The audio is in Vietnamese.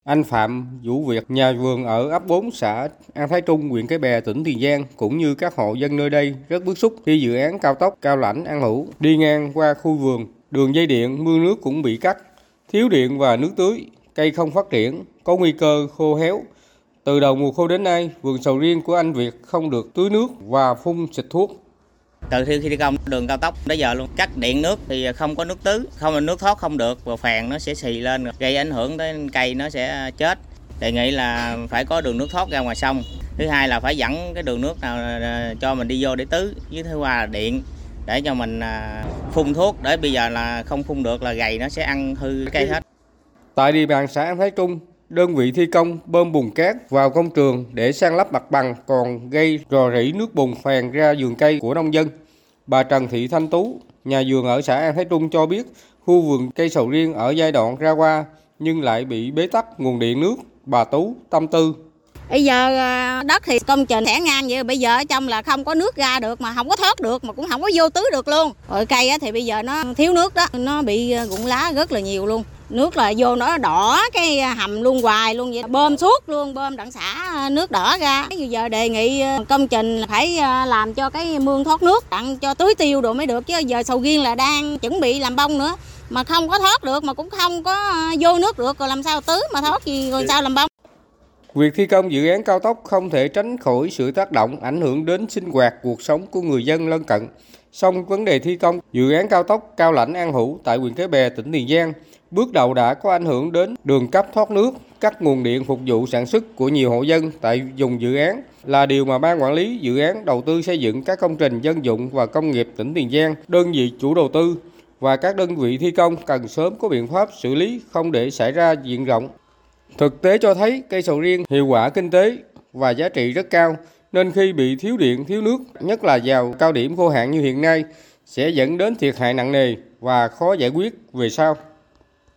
Anh Phạm Vũ Việt, nhà vườn ở ấp 4 xã An Thái Trung, huyện Cái Bè, tỉnh Tiền Giang cũng như các hộ dân nơi đây rất bức xúc khi dự án cao tốc Cao Lãnh - An Hữu đi ngang qua khu vườn. Đường dây điện, mương nước cũng bị cắt, thiếu điện và nước tưới, cây không phát triển, có nguy cơ khô héo. Từ đầu mùa khô đến nay, vườn sầu riêng của anh Việt không được tưới nước và phun xịt thuốc. Từ khi thi công đường cao tốc đến giờ luôn, cắt điện nước thì không có nước tưới, không là nước thoát không được, và phèn nó sẽ xì lên gây ảnh hưởng đến cây, nó sẽ chết. Đề nghị là phải có đường nước thoát ra ngoài sông. Thứ hai là phải dẫn cái đường nước nào cho mình đi vô để tưới, với thứ ba là điện để cho mình phun thuốc, để bây giờ là không phun được là gầy nó sẽ ăn hư cây hết. Tại địa bàn xã An Thái Trung, đơn vị thi công bơm bùn cát vào công trường để san lấp mặt bằng còn gây rò rỉ nước bùn phèn ra vườn cây của nông dân. Bà Trần Thị Thanh Tú, nhà vườn ở xã An Thái Trung cho biết, khu vườn cây sầu riêng ở giai đoạn ra hoa nhưng lại bị bế tắc nguồn điện nước. Bà Tú tâm tư. Bây giờ đất thì công trình thẻ ngang vậy, bây giờ ở trong là không có nước ra được, mà không có thoát được, mà cũng không có vô tưới được luôn. Rồi cây thì bây giờ nó thiếu nước đó, nó bị rụng lá rất là nhiều luôn. Nước là vô nó đỏ cái hầm luôn hoài luôn vậy, bơm suốt luôn, bơm đặng xả nước đỏ ra. Bây giờ đề nghị công trình phải làm cho cái mương thoát nước, đặng cho tưới tiêu đồ mới được, chứ giờ sầu riêng là đang chuẩn bị làm bông nữa, mà không có thoát được, mà cũng không có vô nước được, rồi làm sao tưới mà thoát gì, rồi sao làm bông. Việc thi công dự án cao tốc không thể tránh khỏi sự tác động ảnh hưởng đến sinh hoạt cuộc sống của người dân lân cận. Song vấn đề thi công dự án cao tốc Cao Lãnh - An Hữu tại huyện Cái Bè, tỉnh Tiền Giang bước đầu đã có ảnh hưởng đến đường cấp thoát nước, cắt nguồn điện phục vụ sản xuất của nhiều hộ dân tại vùng dự án, là điều mà Ban Quản lý Dự án Đầu tư xây dựng các công trình dân dụng và công nghiệp tỉnh Tiền Giang, đơn vị chủ đầu tư và các đơn vị thi công cần sớm có biện pháp xử lý không để xảy ra diện rộng. Thực tế cho thấy cây sầu riêng hiệu quả kinh tế và giá trị rất cao, nên khi bị thiếu điện, thiếu nước, nhất là vào cao điểm khô hạn như hiện nay, sẽ dẫn đến thiệt hại nặng nề và khó giải quyết về sau.